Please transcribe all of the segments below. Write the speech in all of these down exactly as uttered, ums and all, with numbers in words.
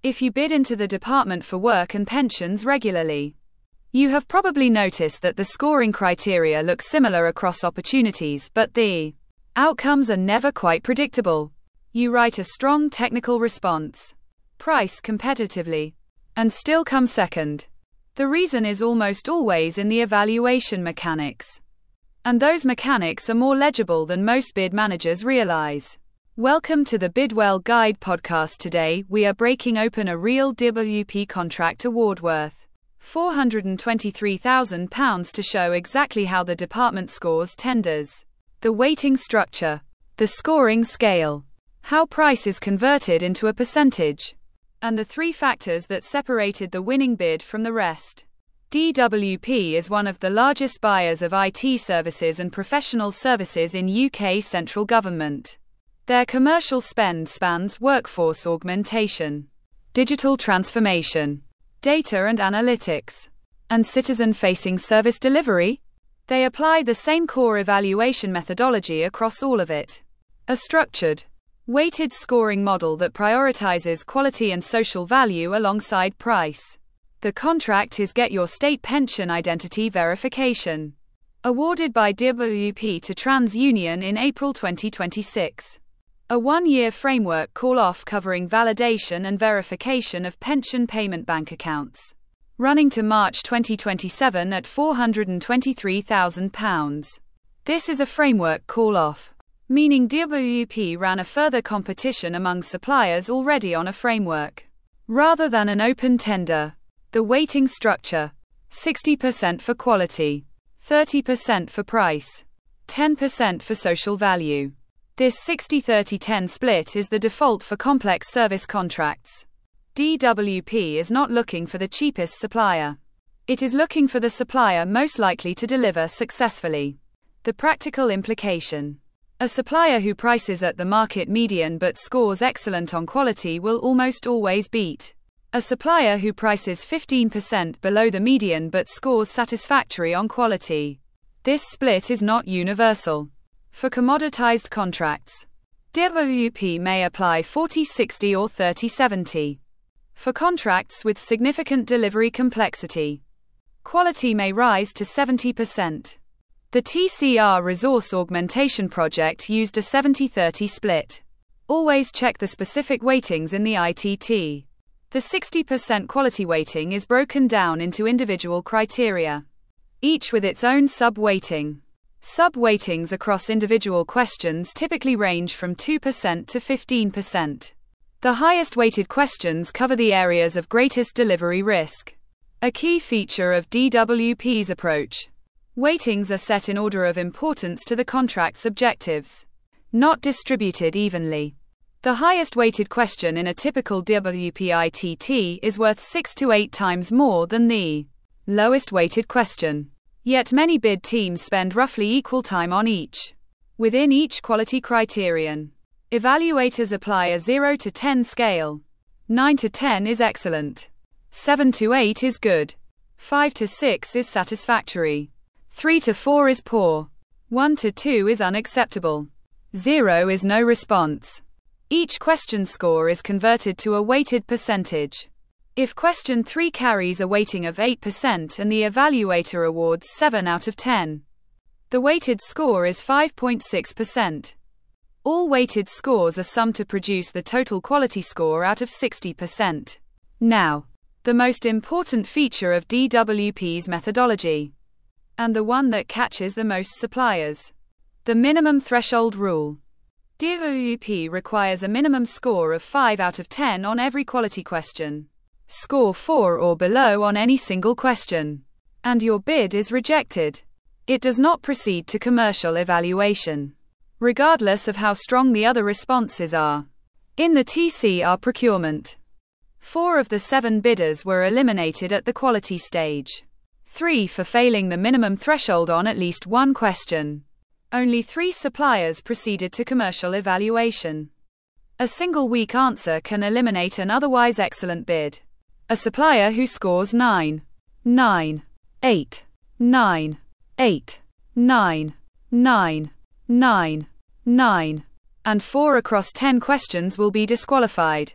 if you bid into the Department for Work and Pensions regularly. You have probably noticed that the scoring criteria look similar across opportunities, but the outcomes are never quite predictable. You write a strong technical response, price competitively, and still come second. The reason is almost always in the evaluation mechanics. And those mechanics are more legible than most bid managers realize. Welcome to the Bidwell Guide podcast. Today, we are breaking open a real D W P contract award worth four hundred twenty-three thousand pounds to show exactly how the department scores tenders, the weighting structure, the scoring scale, how price is converted into a percentage, and the three factors that separated the winning bid from the rest. D W P is one of the largest buyers of I T services and professional services in U K central government. Their commercial spend spans workforce augmentation, digital transformation, data and analytics, and citizen-facing service delivery. They apply the same core evaluation methodology across all of it. A structured, weighted scoring model that prioritizes quality and social value alongside price. The contract is Get Your State Pension Identity Verification, awarded by D W P to TransUnion in April twenty twenty-six. A one-year framework call-off covering validation and verification of pension payment bank accounts, running to March twenty twenty-seven at four hundred twenty-three thousand pounds. This is a framework call-off, meaning D W P ran a further competition among suppliers already on a framework, rather than an open tender. The weighting structure: sixty percent for quality, thirty percent for price, ten percent for social value. This sixty thirty ten split is the default for complex service contracts. D W P is not looking for the cheapest supplier. It is looking for the supplier most likely to deliver successfully. The practical implication: a supplier who prices at the market median but scores excellent on quality will almost always beat a supplier who prices fifteen percent below the median but scores satisfactory on quality. This split is not universal. For commoditized contracts, D W P may apply forty sixty or thirty seventy. For contracts with significant delivery complexity, quality may rise to seventy percent. The T C R Resource Augmentation Project used a seventy thirty split. Always check the specific weightings in the I T T. The sixty percent quality weighting is broken down into individual criteria, each with its own sub-weighting. Sub-weightings across individual questions typically range from two percent to fifteen percent. The highest weighted questions cover the areas of greatest delivery risk. A key feature of D W P's approach: weightings are set in order of importance to the contract's objectives, not distributed evenly. The highest weighted question in a typical D W P I T T is worth six to eight times more than the lowest weighted question. Yet many bid teams spend roughly equal time on each. Within each quality criterion, evaluators apply a zero to ten scale. nine to ten is excellent. seven to eight is good. five to six is satisfactory. three to four is poor. one to two is unacceptable. zero is no response. Each question score is converted to a weighted percentage. If question three carries a weighting of eight percent and the evaluator awards seven out of ten, the weighted score is five point six percent. All weighted scores are summed to produce the total quality score out of sixty percent. Now, the most important feature of D W P's methodology, and the one that catches the most suppliers: the minimum threshold rule. D W P requires a minimum score of five out of ten on every quality question. Score four or below on any single question, and your bid is rejected. It does not proceed to commercial evaluation, regardless of how strong the other responses are. In the T C R procurement, four of the seven bidders were eliminated at the quality stage. Three for failing the minimum threshold on at least one question. Only three suppliers proceeded to commercial evaluation. A single weak answer can eliminate an otherwise excellent bid. A supplier who scores nine, nine, eight, nine, eight, nine, nine, nine, nine, and four across ten questions will be disqualified.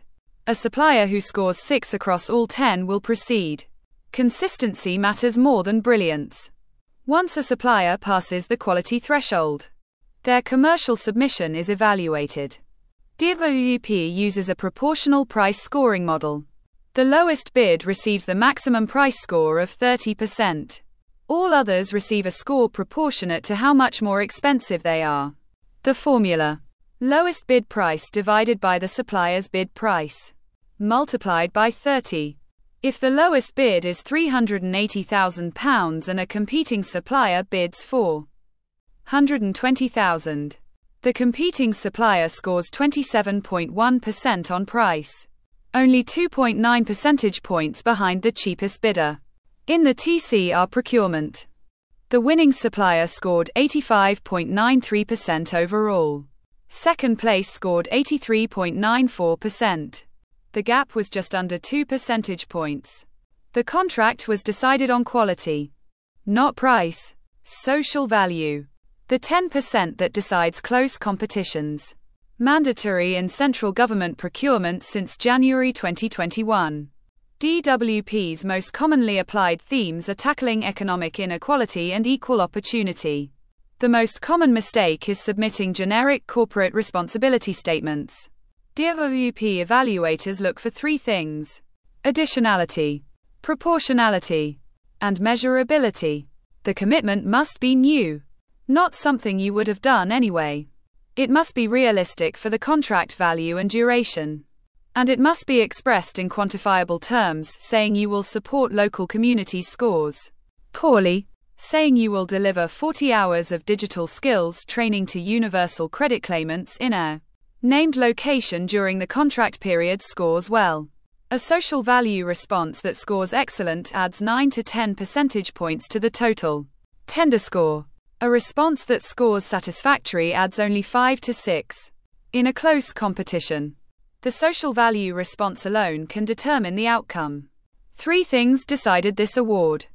A supplier who scores six across all ten will proceed. Consistency matters more than brilliance. Once a supplier passes the quality threshold, their commercial submission is evaluated. D W P uses a proportional price scoring model. The lowest bid receives the maximum price score of thirty percent. All others receive a score proportionate to how much more expensive they are. The formula: lowest bid price divided by the supplier's bid price, multiplied by thirty. If the lowest bid is three hundred eighty thousand pounds and a competing supplier bids four hundred twenty thousand, the competing supplier scores twenty-seven point one percent on price, only two point nine percentage points behind the cheapest bidder. In the T C R procurement, the winning supplier scored eighty-five point nine three percent overall. Second place scored eighty-three point nine four percent. The gap was just under two percentage points. The contract was decided on quality, not price. Social value: the ten percent that decides close competitions. Mandatory in central government procurement since January twenty twenty-one. D W P's most commonly applied themes are tackling economic inequality and equal opportunity. The most common mistake is submitting generic corporate responsibility statements. D W P evaluators look for three things: additionality, proportionality, and measurability. The commitment must be new, not something you would have done anyway. It must be realistic for the contract value and duration. And it must be expressed in quantifiable terms, saying you will support local community scores. Poorly, saying you will deliver forty hours of digital skills training to universal credit claimants in a named location during the contract period scores well. A social value response that scores excellent adds nine to ten percentage points to the total tender score. A response that scores satisfactory adds only five to six. In a close competition, the social value response alone can determine the outcome. Three things decided this award.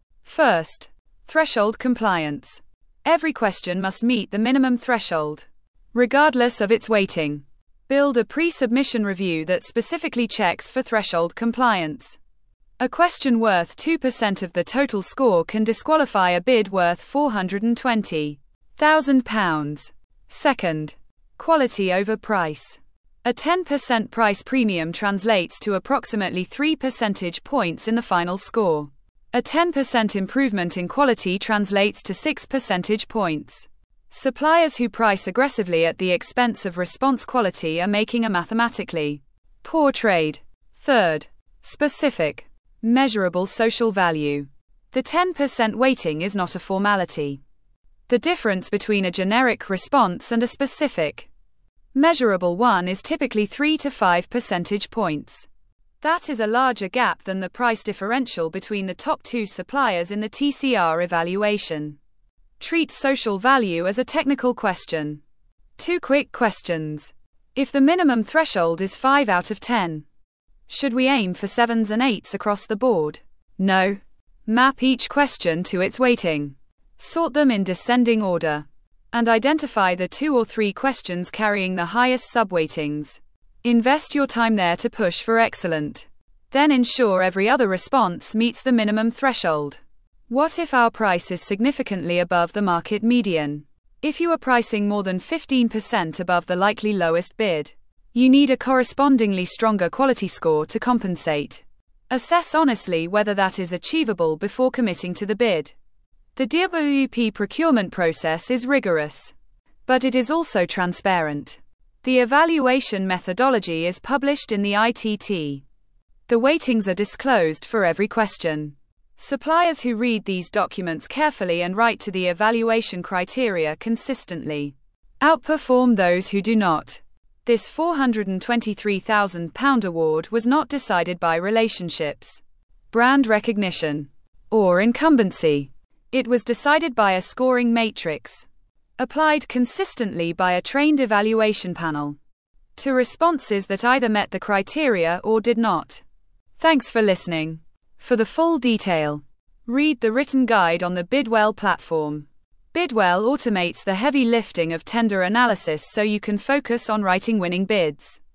First, threshold compliance. Every question must meet the minimum threshold, regardless of its weighting. Build a pre-submission review that specifically checks for threshold compliance. A question worth two percent of the total score can disqualify a bid worth four hundred twenty thousand pounds. Second, quality over price. A ten percent price premium translates to approximately three percentage points in the final score. A ten percent improvement in quality translates to six percentage points. Suppliers who price aggressively at the expense of response quality are making a mathematically poor trade. Third, specific, measurable social value. The ten percent weighting is not a formality. The difference between a generic response and a specific, measurable one is typically three to five percentage points. That is a larger gap than the price differential between the top two suppliers in the T C R evaluation. Treat social value as a technical question. Two quick questions. If the minimum threshold is five out of ten, should we aim for sevens and eights across the board? No. Map each question to its weighting. Sort them in descending order. And identify the two or three questions carrying the highest subweightings. Invest your time there to push for excellent. Then ensure every other response meets the minimum threshold. What if our price is significantly above the market median? If you are pricing more than fifteen percent above the likely lowest bid, you need a correspondingly stronger quality score to compensate. Assess honestly whether that is achievable before committing to the bid. The D W P procurement process is rigorous, but it is also transparent. The evaluation methodology is published in the I T T. The weightings are disclosed for every question. Suppliers who read these documents carefully and write to the evaluation criteria consistently outperform those who do not. This four hundred twenty-three thousand pounds award was not decided by relationships, brand recognition, or incumbency. It was decided by a scoring matrix, applied consistently by a trained evaluation panel, to responses that either met the criteria or did not. Thanks for listening. For the full detail, read the written guide on the Bidwell platform. Bidwell automates the heavy lifting of tender analysis so you can focus on writing winning bids.